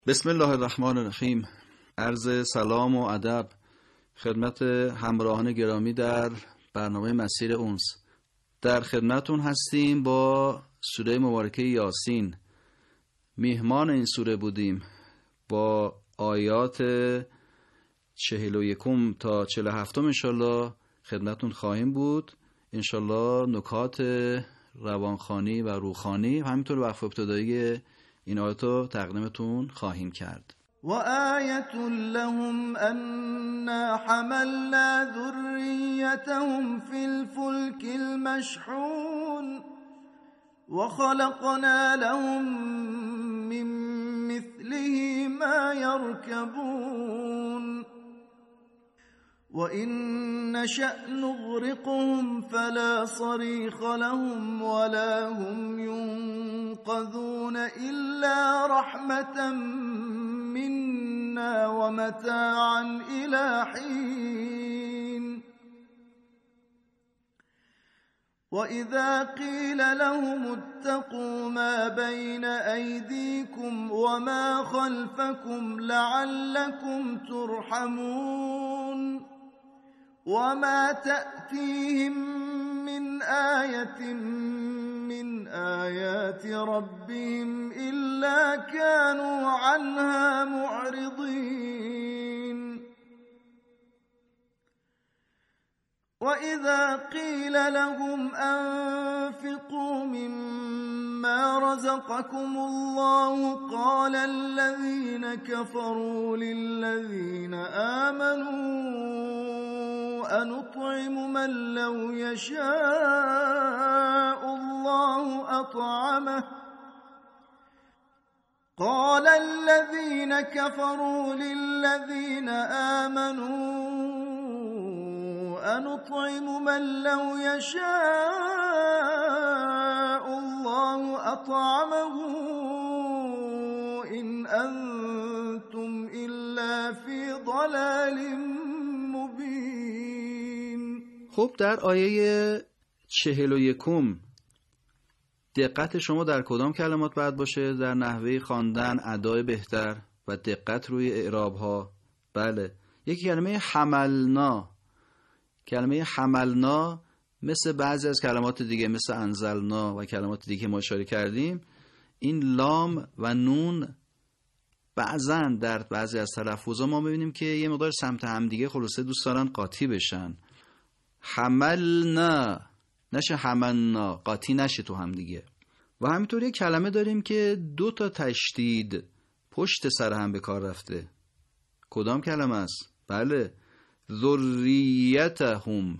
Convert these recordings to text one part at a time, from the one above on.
بسم الله الرحمن الرحیم. عرض سلام و ادب خدمت همراهان گرامی در برنامه مسیر اونس. در خدمتون هستیم با سوره مبارکه یاسین. میهمان این سوره بودیم. با آیات 41 تا 47 انشالله خدمتون خواهیم بود. انشالله نکات روانخوانی و روحانی همینطور وقف ابتدایی این آیاتو تقدیمتون خواهیم کرد. وآية لهم أنا حملنا ذريتهم في الفلك المشحون وخلقنا لهم من مثله ما يركبون وإن نشأ نغرقهم فلا صريخ لهم ولا هم ينقذون إلا رحمة منا ومتاعا إلى حين وإذا قيل لهم اتقوا ما بين أيديكم وما خلفكم لعلكم ترحمون وما تأتيهم من آية من آيات ربهم إلا كانوا عنها معرضين وإذا قيل لهم أنفقوا مما رزقكم الله قال الذين كفروا للذين آمنوا أنطعم من لو يشاء الله أطعمه قال الذين كفروا للذين آمنوا أنطعم من لو يشاء الله أطعمه إن أنتم إلا في ضلال مبين. خب در آیه 41 دقت شما در کدام کلمات باید باشه؟ در نحوه خواندن، ادای بهتر و دقت روی اعراب ها. بله، یکی کلمه حملنا. کلمه حملنا مثل بعضی از کلمات دیگه مثل انزلنا و کلمات دیگه که ما اشاره کردیم، این لام و نون بعضا در بعضی از تلفظا ما می‌بینیم که یه مقدار سمت هم دیگه خلاصه دوست دارن قاطی بشن. حملنا نشه حملنا، قاطی نشه تو هم دیگه. و همینطور یه کلمه داریم که 2 تا تشدید پشت سر هم به کار رفته. کدام کلمه است؟ بله، ذریتهم.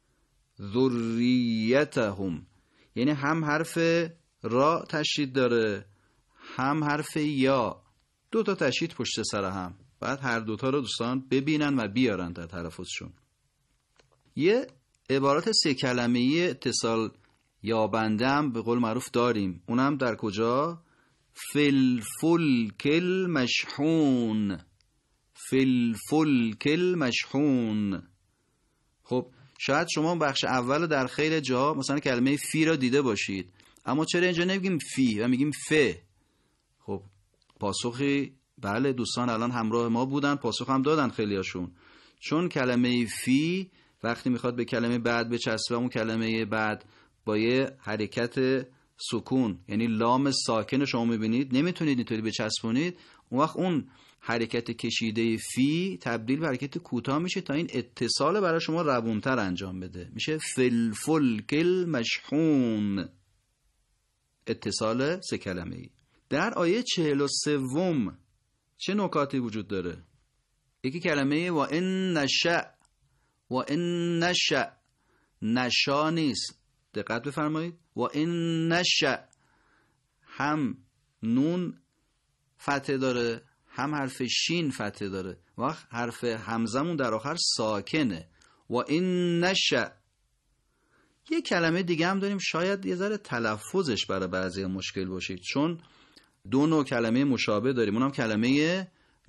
ذریتهم یعنی هم حرف را تشدید داره هم حرف یا، 2 تا تشدید پشت سر هم. بعد هر دوتا رو دوستان ببینن و بیارن در تلفظشون. یه عبارات 3 کلمه‌ای اتصال یابنده هم به قول معروف داریم. اونم در کجا؟ فلفلک المشحون. فلفلک المشحون. خب شاید شما بخش اول در خیلی جا مثلا کلمه فی را دیده باشید، اما چرا اینجا نمیگیم فی و میگیم ف؟ خب پاسخی بله، دوستان الان همراه ما بودن، پاسخ هم دادن خیلیاشون. چون کلمه فی وقتی میخواد به کلمه بعد بچسبه، اون کلمه بعد با یه حرکت سکون، یعنی لام ساکن شما میبینید نمیتونید اینطوری بچسبونید، اون وقت اون حرکت کشیده فی تبدیل به حرکت کوتاه میشه تا این اتصال برای شما روونتر انجام بده. میشه فلفلک المشحون. اتصال 3 کلمه‌ای. در آیه 43 چه نکاتی وجود داره؟ یکی کلمه و ان نشأ. و ان نشأ، نشا نیست، دقت بفرمایید. و ان نشأ هم نون فتحه داره هم حرف شین فتحه داره، وقت حرف همزمون در آخر ساکنه. و این نشأ. یه کلمه دیگه هم داریم شاید یه ذره تلفظش برای بعضی مشکل باشید، چون 2 نوع کلمه مشابه داریم. اونم کلمه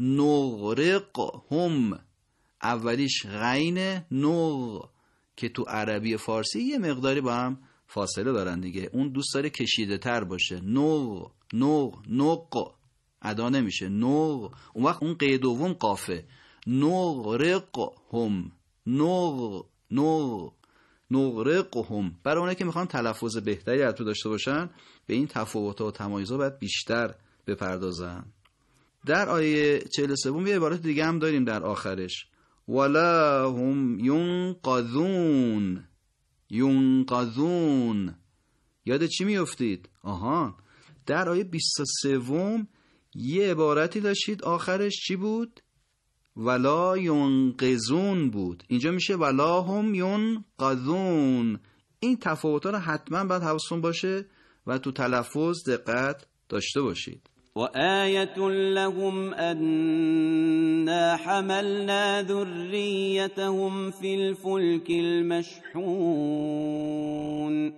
نغرقهم. اولیش غین نغ که تو عربی فارسی یه مقداری با هم فاصله دارن دیگه. اون دوست داره کشیده تر باشه. نغ نغ نغ. ادا نمیشه. اون وقت اون قید دوم قافه. نغرقهم. نغرقهم. برای اونایی که میخوان تلفظ بهتری از تو داشته باشن به این تفاوت‌ها و تمایزها باید بیشتر بپردازن. در آیه 43 یه عبارت دیگه هم داریم در آخرش، ولا هم ینقذون. یاد چی میافتید؟ در آیه 23 یه عبارتی داشتید آخرش چی بود؟ ولا ینقذون بود. اینجا میشه ولا هم ینقذون. این تفاوت‌ها رو حتما باید حواستون باشه و تو تلفظ دقت داشته باشید. وآية لهم أنا حملنا ذريتهم في الفلك المشحون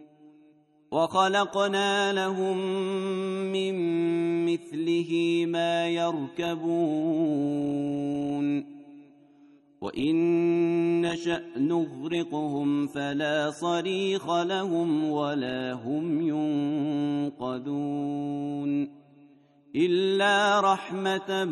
وخلقنا لهم من مثله ما يركبون وإن نشأ نغرقهم فلا صريخ لهم ولا هم ينقذون إلا رحمة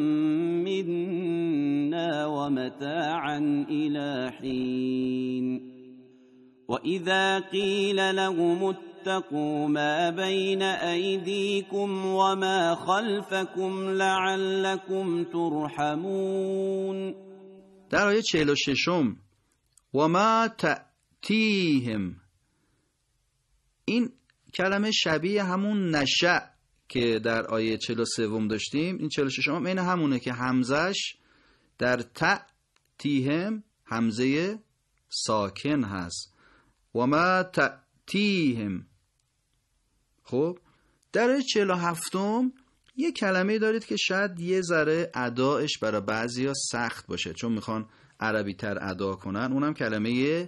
منا ومتاعا إلى حين وإذا قيل لهم اتقوا ما بين أيديكم وما خلفكم لعلكم ترحمون. در آیه 46 و ما تأتیهم، این کلمه شبیه همون نشأ که در آیه 43 داشتیم. این 46 هم این همونه که همزش در تأتیهم همزه ساکن هست. و ما تأتیهم. خب در آیه 47 یه کلمه دارید که شاید یه ذره ادایش برای بعضیا سخت باشه چون میخوان عربی تر ادا کنن. اونم کلمه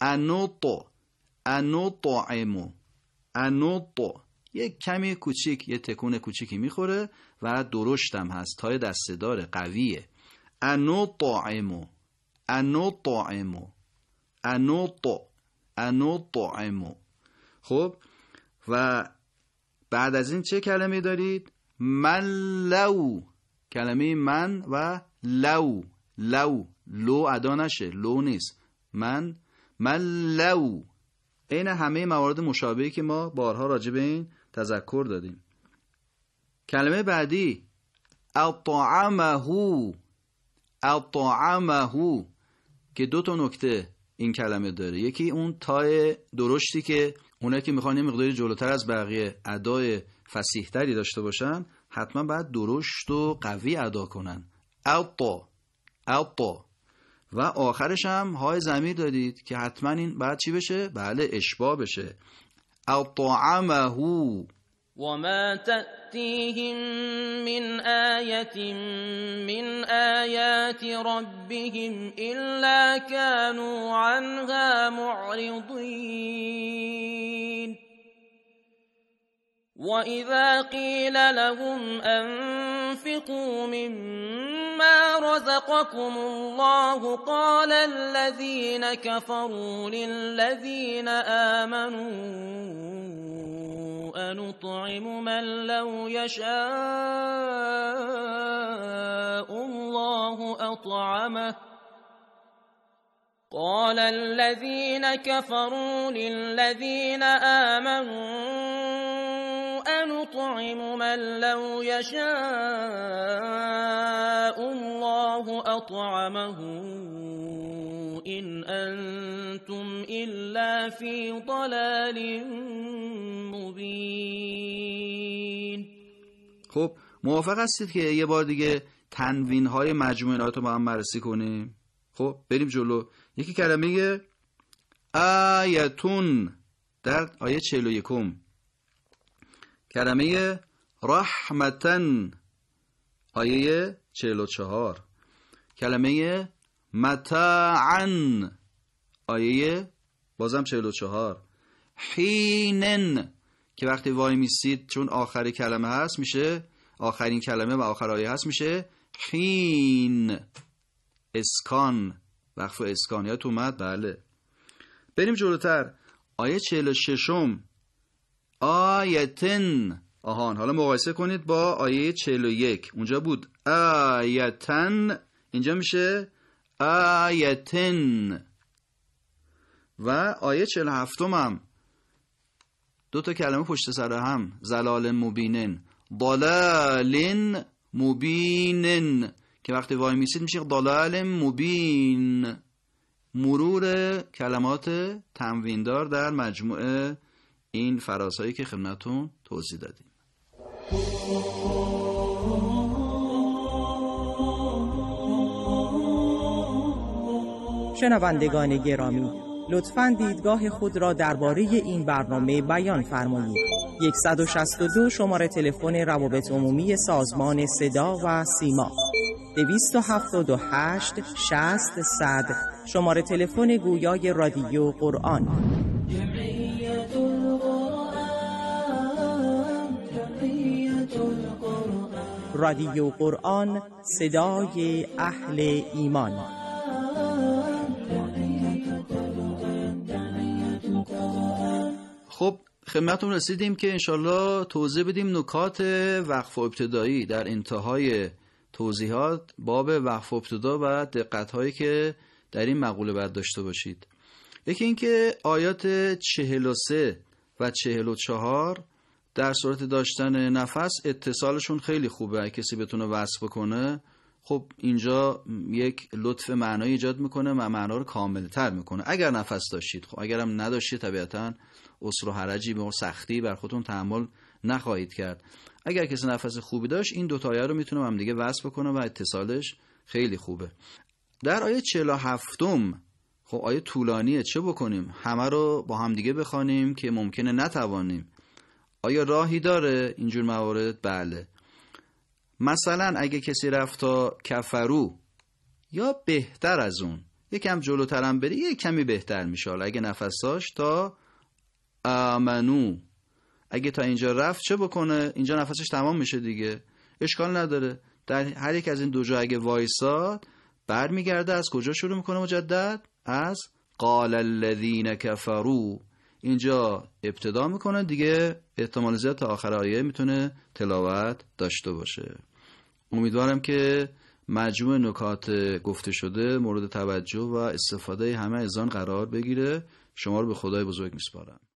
انوطعمو. یه کمی کوچیک، یه تکون کوچیکی میخوره و درشتم هست، تای دسته داره، قویه. انوطعمو. خب و بعد از این چه کلمه دارید؟ من لو. کلمه من و لو ادا نشه، لو نیست. من لو. این همه موارد مشابهی که ما بارها راجع به این تذکر دادیم. کلمه بعدی اطعمه که 2 نکته این کلمه داره. یکی اون تای درشتی که اونایی که میخوان یه مقداری جلوتر از بقیه ادای فصیح‌تری داشته باشن حتما باید درشت و قوی ادا کنن. اطا. و آخرش هم های ضمیر دادید که حتما این بعد چی بشه؟ بله، اشباع بشه. اطعمه. وما تأتيهم من آية من آيات ربهم إلا كانوا عنها معرضين وإذا قيل لهم أنفقوا مما رزقكم الله قال الذين كفروا للذين آمنوا أنطعم من لو يشاء الله أطعمه قال الذين كفروا للذين آمنوا أنطعم من لو يشاء الله أطعمه إن أنتم إلا في ضلال مبين. خب موافق هستید که یه بار دیگه تنوین های مجموعه آیات رو با هم بررسی کنیم؟ خب بریم جلو. یکی کلمه آیتون در آیه 41، کلمه رحمتن آیه 44، کلمه متاعن آیه بازم 44، حینن که وقتی وای میسید چون آخری کلمه هست میشه آخرین کلمه و آخر آیه هست میشه حین. اسکان، وقف اسکان یادت اومد؟ بله. بریم جلوتر. آیه 46 آیتن آهان، حالا مقایسه کنید با آیه 41. اونجا بود آیتن، اینجا میشه آیتن. و آیه 47 هم 2 تا کلمه پشت سر هم، زلال مبینن، ضلال مبینن، که وقتی وای میسید میشه ضلال مبین. مرور کلمات تنویندار در مجموعه این فرازهایی که خدمتتون توضیح دادیم. شنوندگان گرامی، لطفاً دیدگاه خود را درباره این برنامه بیان فرمایید. 162 شماره تلفن روابط عمومی سازمان صدا و سیما، 278 60 100 شماره تلفن گویای رادیو قرآن. رادیو قرآن، صدای اهل ایمان. خب خدمتتون رسیدیم که انشالله توضیح بدیم نکات وقف و ابتدایی در انتهای توضیحات باب وقف و ابتدا و دقت‌هایی که در این مقوله باید داشته باشید. یکی این که آیات 43 و 44 در صورت داشتن نفس اتصالشون خیلی خوبه. اگه کسی بتونه وصل بکنه، خب اینجا یک لطف معنایی ایجاد میکنه و معنا رو کاملتر میکنه. اگر نفس داشتید، خب اگرم نداشتید طبیعتاً عسر و حرجی به سختی بر خودتون تحمل نخواهید کرد. اگر کسی نفس خوبی داشت، این دو تا آیه رو میتونه هم دیگه وصل بکنه و اتصالش خیلی خوبه. در آیه 47 خب آیه طولانیه، چه بکنیم؟ همه رو با هم دیگه بخوانیم که ممکنه نتوانیم. آیا راهی داره اینجور موارد؟ بله. مثلا اگه کسی رفت تا کفرو یا بهتر از اون، یکم جلوترم بری یک کمی بهتر میشه. حالا اگه نفس داشت تا آمنو، اگه تا اینجا رفت چه بکنه؟ اینجا نفسش تمام میشه دیگه، اشکال نداره. در هر یک از این دو جا اگه وایساد، برمیگرده از کجا شروع میکنه مجدد؟ از قال الذین کفروا. اینجا ابتدا میکنه دیگه، احتمال زیاد تا آخر آیه میتونه تلاوت داشته باشه. امیدوارم که مجموع نکات گفته شده مورد توجه و استفاده همه از آن قرار بگیره. شما رو به خدای بزرگ میسپارم.